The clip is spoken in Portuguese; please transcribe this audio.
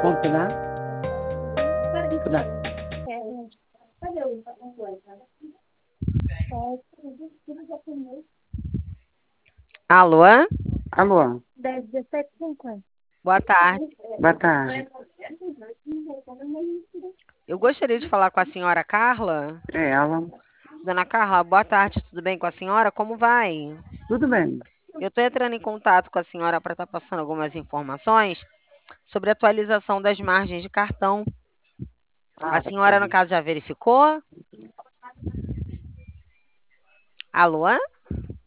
Ponto lá? Lá. Alô? Alô, Boa tarde. boa tarde. Eu gostaria de falar com a senhora Carla. É ela. Dona Carla, boa tarde, tudo bem com a senhora? Como vai? Tudo bem? Eu estou entrando em contato com a senhora para estar passando algumas informações sobre a atualização das margens de cartão. A Ah, senhora, no caso, já verificou? Alô?